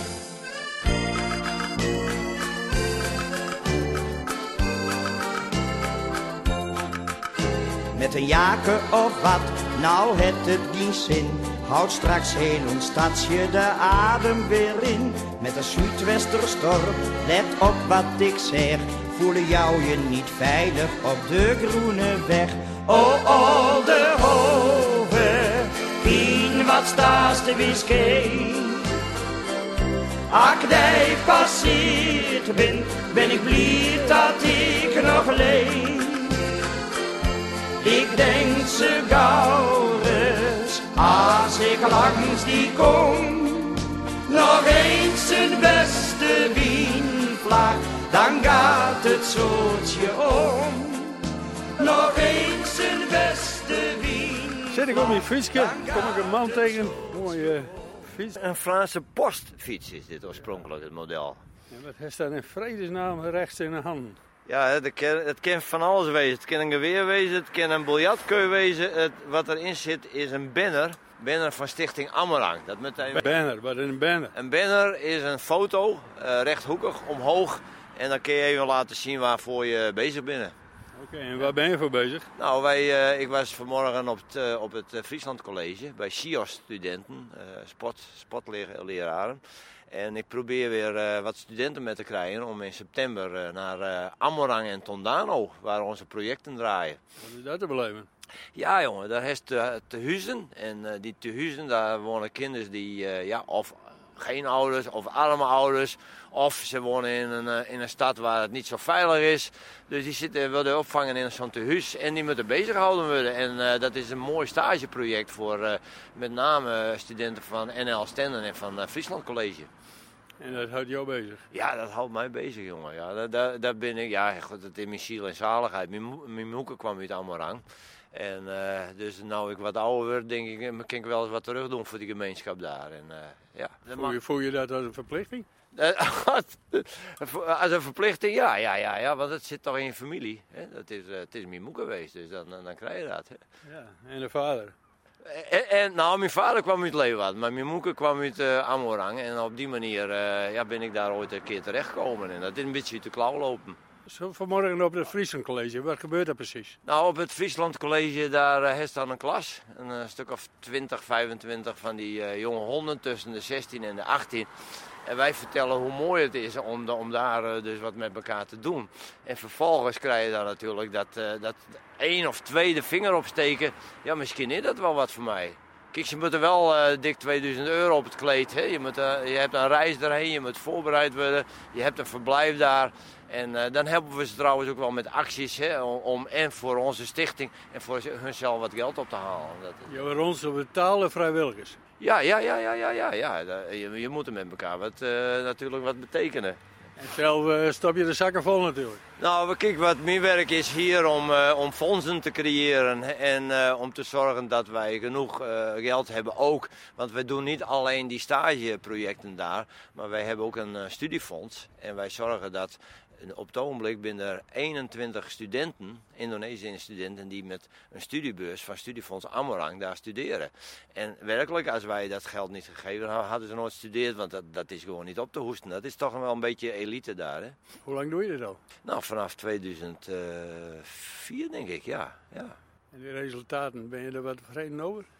Met een jaken of wat, nou het geen zin. Houd straks heel ons stadje de adem weer in. Met een zuidwesterstorm, let op wat ik zeg. Voelen jou je niet veilig op de groene weg. O Olderhoven, in wat staat de wiskee? Als jij passeert ben ik blij dat ik nog leef. Ik denk ze gauw eens, als ik langs die kom, nog eens een beste wienvlag, dan gaat het zootje om. Nog eens een beste wienvlag. Zit ik op mijn fietsje, kom ik een man tegen, mooie fiets. Een Franse postfiets is dit oorspronkelijk, het model. En wat heeft dan in vredesnaam rechts in de hand? Ja, het kan van alles wezen. Het kan een geweer wezen, het kan een biljartkeu wezen. Wat erin zit is een banner. Banner van Stichting Ammerang. Dat meteen... Banner, wat is een banner? Een banner is een foto, rechthoekig, omhoog. En dan kun je even laten zien waarvoor je bezig bent. Oké, en waar ben je voor bezig? Nou, ik was vanmorgen op het Friesland College bij SIOS-studenten, sportleraren. En ik probeer weer wat studenten met te krijgen om in september naar Ammerang en Tondano, waar onze projecten draaien. Wat is dat te beleven? Ja jongen, daar is tehuizen. En die tehuizen, daar wonen kinderen die of geen ouders of arme ouders. Of ze wonen in een stad waar het niet zo veilig is. Dus die worden opvangen in zo'n tehuis en die moeten bezig gehouden worden. En dat is een mooi stageproject voor met name studenten van NL Stenden en van Friesland College. En dat houdt jou bezig? Ja, dat houdt mij bezig, jongen. Ja, daar ben ik, ja, goed, het is mijn ziel en zaligheid. Mijn moeder kwam uit Ammerang. En dus nu ik wat ouder word, denk ik, kan ik wel eens wat terug doen voor die gemeenschap daar. En, ja. Voel je dat als een verplichting? Als een verplichting, ja, want het zit toch in je familie. Hè? Het is mijn moeder geweest, dus dan krijg je dat. Hè? Ja, en de vader? Nou, mijn vader kwam uit Leeuwarden, maar mijn moeder kwam uit Ammerang. En op die manier ben ik daar ooit een keer terechtgekomen. En dat is een beetje uit de klauw lopen. Zo vanmorgen op het Friesland College, wat gebeurt er precies? Nou, op het Friesland College, daar is dan een klas. Een stuk of 20, 25 van die jonge honden tussen de 16 en de 18. En wij vertellen hoe mooi het is om daar dus wat met elkaar te doen. En vervolgens krijg je dan natuurlijk dat 1 of 2 de vinger opsteken. Ja, misschien is dat wel wat voor mij. Kijk, je moet er wel dik 2000 euro op het kleed. Hè? Je hebt een reis erheen, je moet voorbereid worden. Je hebt een verblijf daar. En dan helpen we ze trouwens ook wel met acties, hè, om en voor onze stichting en voor hunzelf wat geld op te halen. Je rond ze betalen vrijwilligers? Ja. Je moet er met elkaar natuurlijk wat betekenen. En zelf stop je de zakken vol natuurlijk? Nou, kijk, wat mijn werk is hier om fondsen te creëren en om te zorgen dat wij genoeg geld hebben ook. Want wij doen niet alleen die stageprojecten daar, maar wij hebben ook een studiefonds. En wij zorgen dat op het ogenblik binnen er 21 studenten, Indonesische studenten, die met een studiebeurs van Studiefonds Ammerang daar studeren. En werkelijk, als wij dat geld niet gegeven hadden, hadden ze nooit gestudeerd, want dat is gewoon niet op te hoesten. Dat is toch wel een beetje elite daar. Hè? Hoe lang doe je dit al? Nou, vanaf 2004 denk ik, ja. En die resultaten, ben je er wat tevreden over?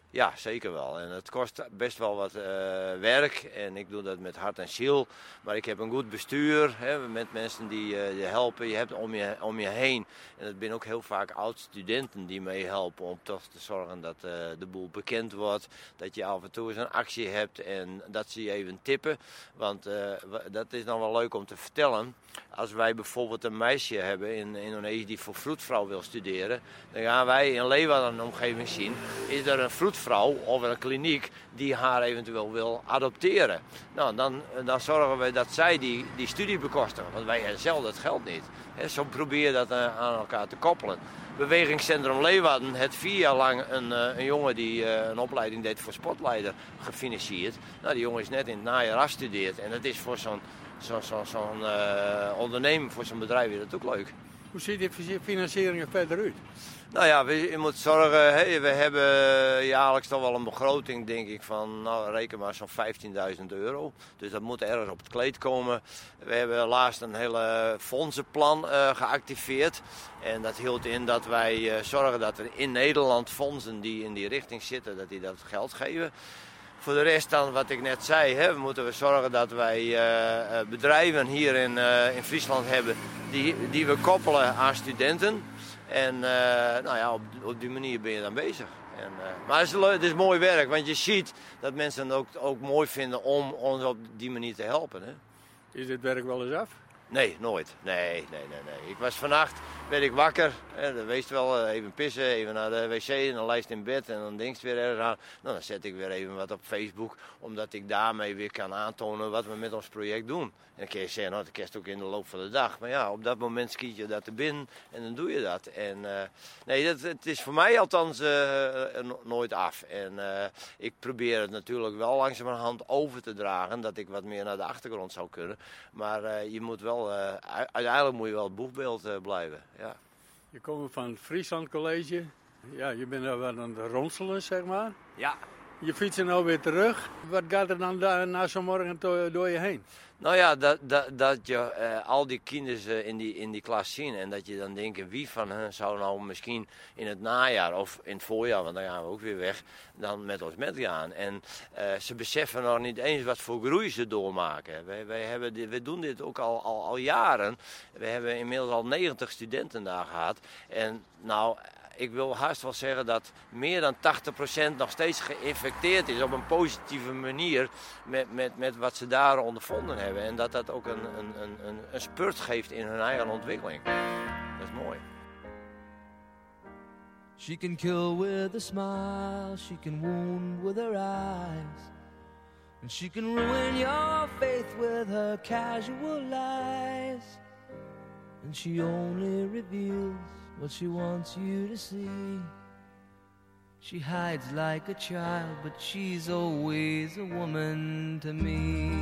Ja, zeker wel. En het kost best wel wat werk en ik doe dat met hart en ziel. Maar ik heb een goed bestuur, hè, met mensen die je helpen. Je hebt om je heen, en het zijn ook heel vaak oud-studenten die meehelpen om toch te zorgen dat de boel bekend wordt. Dat je af en toe eens een actie hebt en dat ze je even tippen. Want dat is dan wel leuk om te vertellen. Als wij bijvoorbeeld een meisje hebben in Indonesië die voor vroedvrouw wil studeren, dan gaan wij in Leeuwarden een omgeving zien. Is er een vroedvrouw of een kliniek die haar eventueel wil adopteren? Nou, dan zorgen we dat zij die studie bekostigen, want wij hebben zelf dat geld niet. He, zo probeer je dat aan elkaar te koppelen. Bewegingscentrum Leeuwarden heeft 4 jaar lang een jongen die een opleiding deed voor sportleider gefinancierd. Nou, die jongen is net in het najaar afgestudeerd en dat is voor zo'n ondernemer, voor zo'n bedrijf is dat ook leuk. Hoe ziet die financiering er verder uit? Nou ja, je moet zorgen, we hebben jaarlijks toch wel een begroting, denk ik, van, nou reken maar zo'n €15.000. Dus dat moet ergens op het kleed komen. We hebben laatst een hele fondsenplan geactiveerd. En dat hield in dat wij zorgen dat er in Nederland fondsen die in die richting zitten, dat die dat geld geven. Voor de rest dan wat ik net zei, moeten we zorgen dat wij bedrijven hier in Friesland hebben die we koppelen aan studenten. En nou ja, op die manier ben je dan bezig. Maar het is mooi werk, want je ziet dat mensen het ook mooi vinden om ons op die manier te helpen. Hè. Is dit werk wel eens af? Nee, nooit. Nee. Ik was vannacht, werd ik wakker, dat weet je wel, even pissen, even naar de wc en dan lijst in bed en dan denk je weer ergens aan. Nou, dan zet ik weer even wat op Facebook, omdat ik daarmee weer kan aantonen wat we met ons project doen. En dan kun je zeggen, nou, dat kerst ook in de loop van de dag. Maar ja, op dat moment schiet je dat er binnen en dan doe je dat. En nee, het is voor mij althans nooit af. En ik probeer het natuurlijk wel langzamerhand over te dragen, dat ik wat meer naar de achtergrond zou kunnen. Maar je moet wel, uiteindelijk moet je wel het boegbeeld blijven. Ja. Je komt van het Friesland College. Ja, je bent er wel aan het ronselen, zeg maar. Ja. Je fietst er nou weer terug. Wat gaat er dan na zo'n morgen door je heen? Nou ja, dat je al die kinderen in die klas zien en dat je dan denkt, wie van hen zou nou misschien in het najaar of in het voorjaar, want dan gaan we ook weer weg, dan met ons metgaan. En ze beseffen nog niet eens wat voor groei ze doormaken. We doen dit ook al jaren. We hebben inmiddels al 90 studenten daar gehad. En nou, ik wil haast wel zeggen dat meer dan 80% nog steeds geïnfecteerd is op een positieve manier met wat ze daar ondervonden hebben. En dat dat ook een spurt geeft in hun eigen ontwikkeling. Dat is mooi. She can kill with a smile, she can wound with her eyes. And she can ruin your faith with her casual lies. And she only reveals what she wants you to see. She hides like a child, but she's always a woman to me.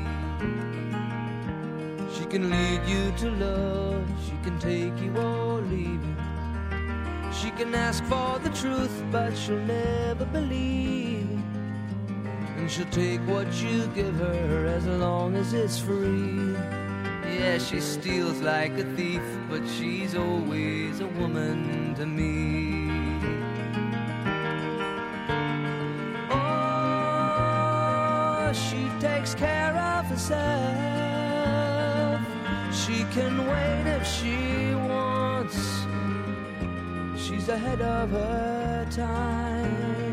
She can lead you to love, she can take you or leave you. She can ask for the truth, but she'll never believe. And she'll take what you give her as long as it's free. Yeah, she steals like a thief, but she's always a woman to me. Oh, she takes care of herself. She can wait if she wants. She's ahead of her time.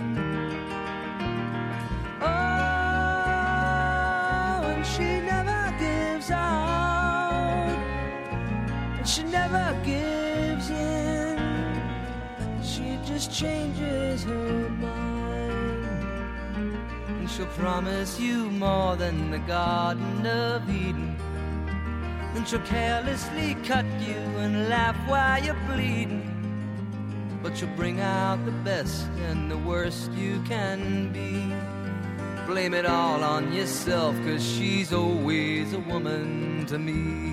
Oh, and she never gives out. She never gives in. She just changes her mind. And she'll promise you more than the Garden of Eden. Then she'll carelessly cut you and laugh while you're bleeding. But she'll bring out the best and the worst you can be. Blame it all on yourself, 'cause she's always a woman to me.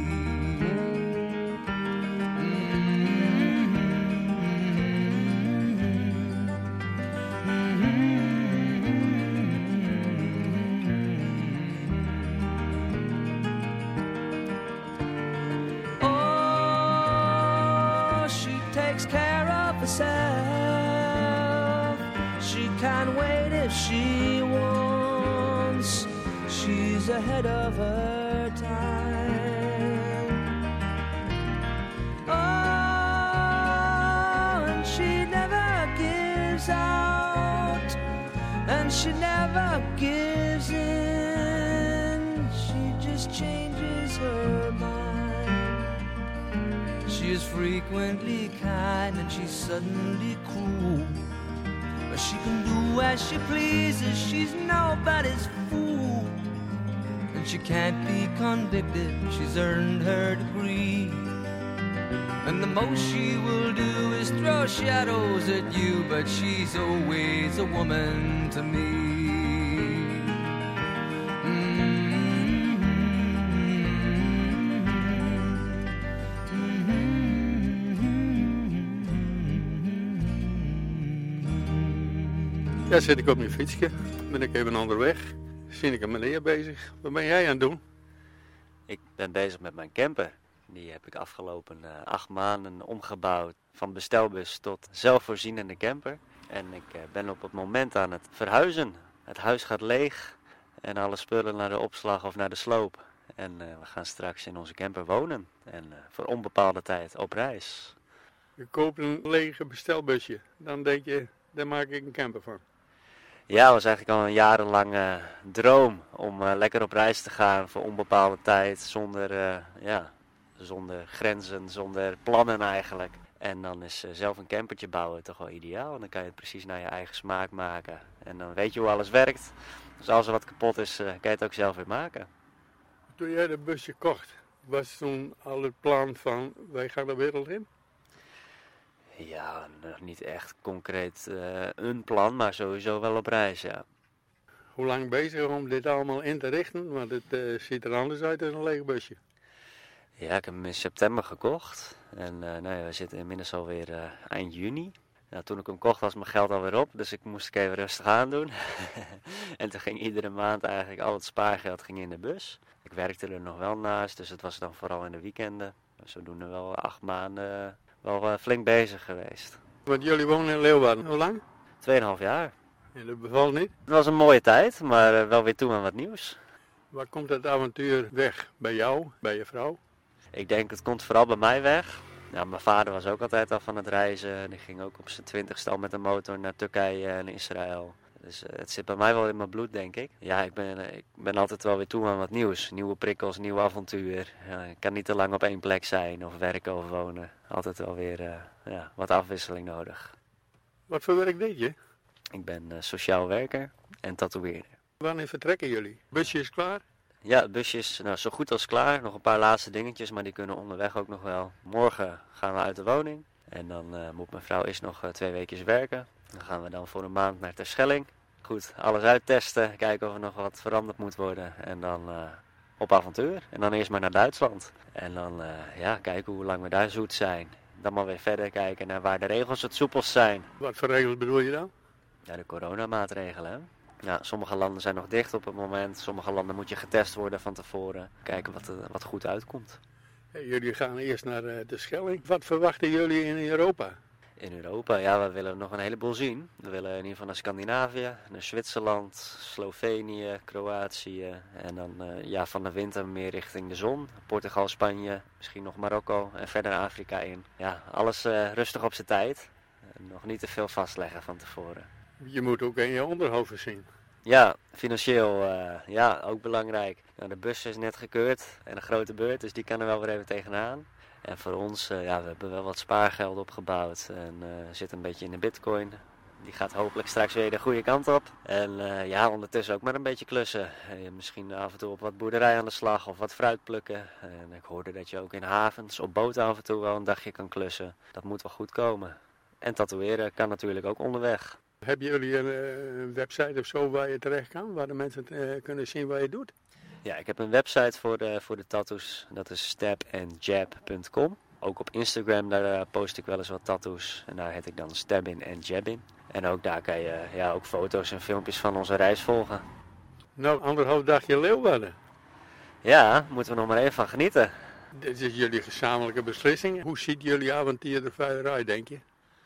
She can't wait if she wants. She's ahead of her time. Oh, and she never gives out, and she never gives in. She just changes her mind. She is frequently kind and she's suddenly cruel. But she can do as she pleases, she's nobody's fool. And she can't be convicted, she's earned her degree. And the most she will do is throw shadows at you, but she's always a woman to me. Ja, zit ik op mijn fietsje, ben ik even onderweg. Zie ik een meneer bezig. Wat ben jij aan het doen? Ik ben bezig met mijn camper. Die heb ik afgelopen 8 maanden omgebouwd van bestelbus tot zelfvoorzienende camper. En ik ben op het moment aan het verhuizen. Het huis gaat leeg en alle spullen naar de opslag of naar de sloop. En we gaan straks in onze camper wonen en voor onbepaalde tijd op reis. Je koopt een lege bestelbusje, dan denk je, daar maak ik een camper van. Ja, het was eigenlijk al een jarenlange droom om lekker op reis te gaan voor onbepaalde tijd, zonder grenzen, zonder plannen eigenlijk. En dan is zelf een campertje bouwen toch wel ideaal. En dan kan je het precies naar je eigen smaak maken. En dan weet je hoe alles werkt. Dus als er wat kapot is, kan je het ook zelf weer maken. Toen jij dat busje kocht, was toen al het plan van wij gaan de wereld in? Ja, nog niet echt concreet een plan, maar sowieso wel op reis, ja. Hoe lang bezig om dit allemaal in te richten? Want het ziet er anders uit dan een leeg busje. Ja, ik heb hem in september gekocht. En we zitten inmiddels alweer eind juni. Nou, toen ik hem kocht was mijn geld alweer op, dus ik moest even rustig aan doen. En toen ging iedere maand eigenlijk al het spaargeld ging in de bus. Ik werkte er nog wel naast, dus het was dan vooral in de weekenden. Zodoende wel 8 maanden wel flink bezig geweest. Want jullie wonen in Leeuwarden, hoe lang? 2,5 jaar. En dat bevalt niet? Het was een mooie tijd, maar wel weer toe aan wat nieuws. Waar komt het avontuur weg? Bij jou? Bij je vrouw? Ik denk het komt vooral bij mij weg. Ja, mijn vader was ook altijd al van het reizen. Die ging ook op zijn 20ste al met de motor naar Turkije en Israël. Dus het zit bij mij wel in mijn bloed, denk ik. Ja, ik ben altijd wel weer toe aan wat nieuws. Nieuwe prikkels, nieuw avontuur. Ja, ik kan niet te lang op één plek zijn of werken of wonen. Altijd wel weer wat afwisseling nodig. Wat voor werk deed je? Ik ben sociaal werker en tatoeëerder. Wanneer vertrekken jullie? Busje is klaar? Ja, het busje is zo goed als klaar. Nog een paar laatste dingetjes, maar die kunnen onderweg ook nog wel. Morgen gaan we uit de woning. En dan moet mijn vrouw eerst nog 2 weekjes werken. Dan gaan we dan voor een maand naar Terschelling. Goed, alles uittesten, kijken of er nog wat veranderd moet worden. En dan op avontuur. En dan eerst maar naar Duitsland. En dan kijken hoe lang we daar zoet zijn. Dan maar weer verder kijken naar waar de regels het soepelst zijn. Wat voor regels bedoel je dan? Ja, de coronamaatregelen, hè? Ja, sommige landen zijn nog dicht op het moment. Sommige landen moet je getest worden van tevoren. Kijken wat goed uitkomt. Hey, jullie gaan eerst naar de Schelling. Wat verwachten jullie in Europa? In Europa, ja, we willen nog een heleboel zien. We willen in ieder geval naar Scandinavië, naar Zwitserland, Slovenië, Kroatië. En dan van de winter meer richting de zon. Portugal, Spanje, misschien nog Marokko en verder Afrika in. Ja, alles rustig op zijn tijd. Nog niet te veel vastleggen van tevoren. Je moet ook in je onderhoud voorzien. Ja, financieel ook belangrijk. Nou, de bus is net gekeurd en een grote beurt, dus die kan er wel weer even tegenaan. En voor ons, we hebben wel wat spaargeld opgebouwd en zitten een beetje in de bitcoin. Die gaat hopelijk straks weer de goede kant op. En ondertussen ook maar een beetje klussen. Misschien af en toe op wat boerderij aan de slag of wat fruit plukken. En ik hoorde dat je ook in havens op boten af en toe wel een dagje kan klussen. Dat moet wel goed komen. En tatoeëren kan natuurlijk ook onderweg. Hebben jullie een website of zo waar je terecht kan? Waar de mensen kunnen zien wat je doet? Ja, ik heb een website voor de tattoos. Dat is stabandjab.com. Ook op Instagram, daar post ik wel eens wat tattoos. En daar heet ik dan Stabin en Jabin. En ook daar kan je ook foto's en filmpjes van onze reis volgen. Nou, 1,5 dagje Leeuwarden. Ja, moeten we nog maar even van genieten. Dit is jullie gezamenlijke beslissing. Hoe ziet jullie avontuur er verder uit, denk je?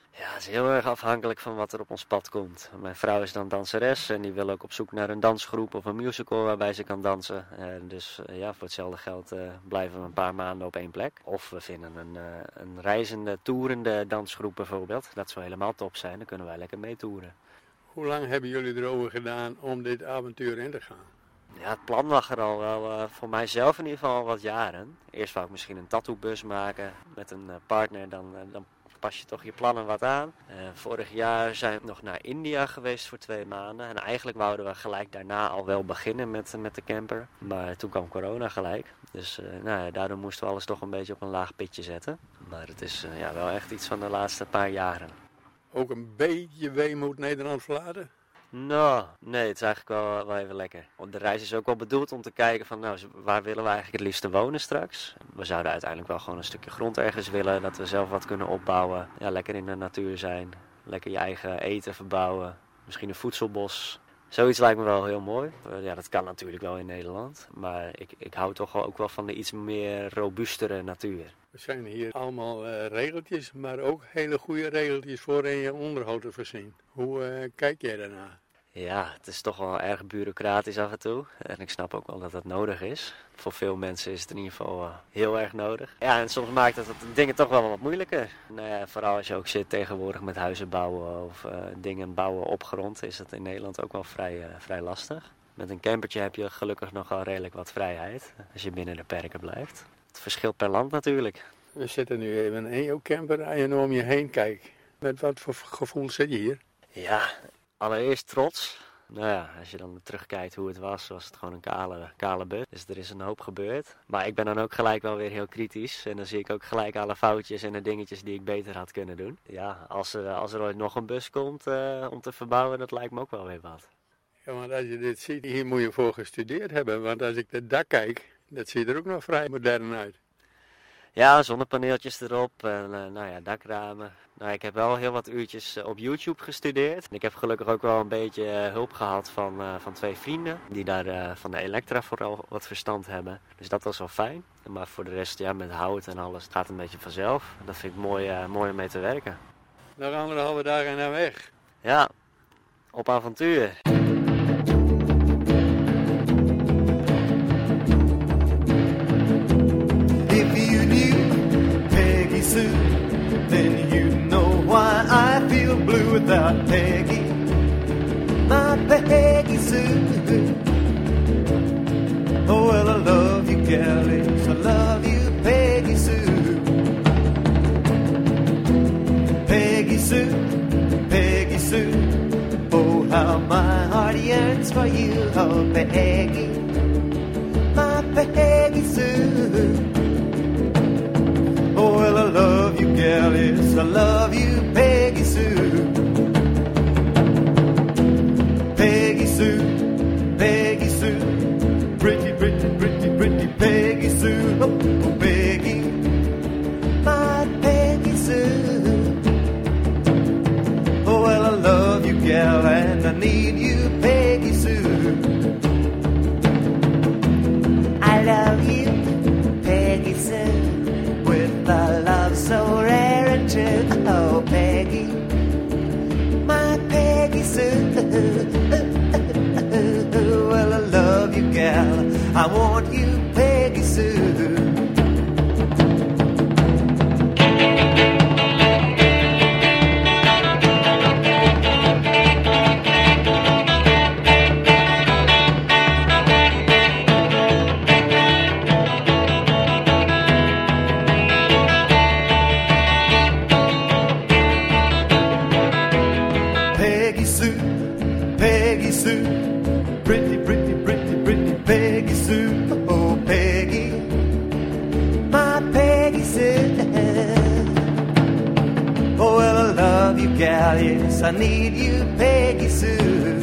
Ja, het is heel erg afhankelijk van wat er op ons pad komt. Mijn vrouw is dan danseres en die wil ook op zoek naar een dansgroep of een musical waarbij ze kan dansen. Dus voor hetzelfde geld blijven we een paar maanden op één plek. Of we vinden een reizende, toerende dansgroep bijvoorbeeld. Dat zou helemaal top zijn, dan kunnen wij lekker meetoeren. Hoe lang hebben jullie erover gedaan om dit avontuur in te gaan? Ja, het plan lag er al wel voor mijzelf in ieder geval al wat jaren. Eerst wou ik misschien een tattoobus maken met een partner, dan pas je toch je plannen wat aan. Vorig jaar zijn we nog naar India geweest voor 2 maanden. En eigenlijk wouden we gelijk daarna al wel beginnen met de camper. Maar toen kwam corona gelijk. Dus daardoor moesten we alles toch een beetje op een laag pitje zetten. Maar het is wel echt iets van de laatste paar jaren. Ook een beetje weemoed Nederland verlaten? Nou, nee, het is eigenlijk wel even lekker. De reis is ook wel bedoeld om te kijken van, waar willen we eigenlijk het liefste wonen straks? We zouden uiteindelijk wel gewoon een stukje grond ergens willen, dat we zelf wat kunnen opbouwen. Ja, lekker in de natuur zijn, lekker je eigen eten verbouwen, misschien een voedselbos. Zoiets lijkt me wel heel mooi. Ja, dat kan natuurlijk wel in Nederland, maar ik hou toch ook wel van de iets meer robuustere natuur. Er zijn hier allemaal regeltjes, maar ook hele goede regeltjes voor in je onderhoud te voorzien. Hoe kijk jij daarna? Ja, het is toch wel erg bureaucratisch af en toe. En ik snap ook wel dat dat nodig is. Voor veel mensen is het in ieder geval heel erg nodig. Ja, en soms maakt het dingen toch wel wat moeilijker. Nou ja, vooral als je ook zit tegenwoordig met huizen bouwen of dingen bouwen op grond, is het in Nederland ook wel vrij lastig. Met een campertje heb je gelukkig nog wel redelijk wat vrijheid, als je binnen de perken blijft. Het verschilt per land natuurlijk. We zitten nu even in jouw camper en je om je heen kijkt. Met wat voor gevoel zit je hier? Ja, allereerst trots. Nou ja, als je dan terugkijkt hoe het was het gewoon een kale but. Dus er is een hoop gebeurd. Maar ik ben dan ook gelijk wel weer heel kritisch. En dan zie ik ook gelijk alle foutjes en de dingetjes die ik beter had kunnen doen. Ja, als er ooit nog een bus komt om te verbouwen, dat lijkt me ook wel weer wat. Ja, want als je dit ziet, hier moet je voor gestudeerd hebben. Want als ik het dak kijk, dat ziet er ook nog vrij modern uit. Ja, zonnepaneeltjes erop en dakramen. Nou, ik heb wel heel wat uurtjes op YouTube gestudeerd. Ik heb gelukkig ook wel een beetje hulp gehad van 2 vrienden. Die daar van de elektra vooral wat verstand hebben. Dus dat was wel fijn. Maar voor de rest, ja, met hout en alles, het gaat een beetje vanzelf. Dat vind ik mooi om mee te werken. Nog 1,5 dagen naar weg. Ja, op avontuur. Then you know why I feel blue without Peggy, my Peggy Sue. Oh, well, I love you, galleys, I love you, Peggy Sue. Peggy Sue, Peggy Sue. Oh, how my heart yearns for you, oh, Peggy, my Peggy Sue. Oh, well, I love you, gal, yes, I love you, Peggy Sue. Peggy Sue, Peggy Sue. Pretty, pretty, pretty, pretty Peggy Sue. Oh, Peggy, my Peggy Sue. Oh, well, I love you, gal, and I need you, Peggy Sue. I love you, Peggy Sue. With a love so rare and true, oh Peggy, my Peggy Sue. Well, I love you, gal, I want you, Peggy Sue. Pretty, pretty, pretty, pretty Peggy Sue. Oh, Peggy, my Peggy Sue. Oh, well, I love you, gal, yes, I need you, Peggy Sue.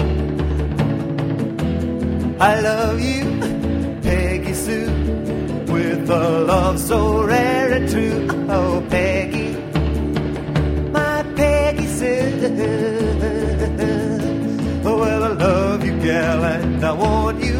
I love you, Peggy Sue, with a love so rare and true. Oh, Peggy, my Peggy Sue. Oh, well, I love you, gal, and I want you,